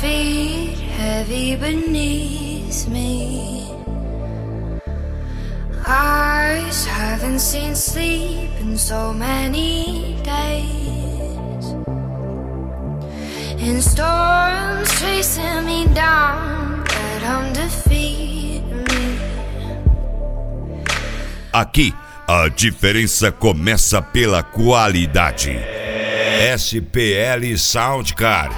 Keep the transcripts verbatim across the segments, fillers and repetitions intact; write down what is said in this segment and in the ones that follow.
feet heavy beneath me. Eyes haven't seen sleep in so many days. In storms chasing me down, but I'm defeating me. Aqui, a diferença começa pela qualidade. S P L Soundcard.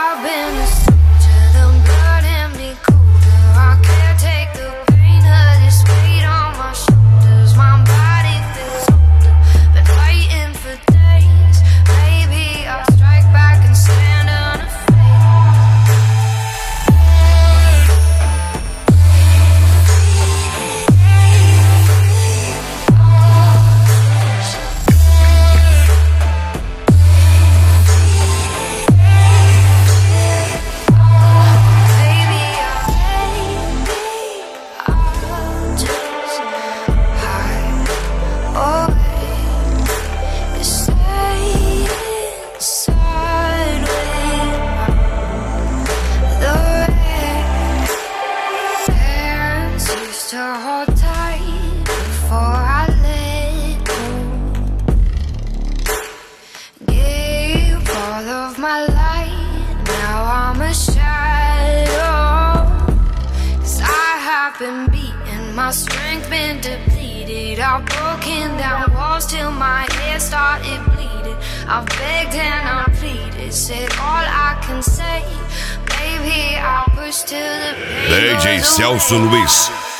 Been beaten, my strength been depleted. I've broken down walls till my head started bleeding. I've begged and I pleaded, said all I can say. Baby, I push till the pain D J goes Celso away. Luiz.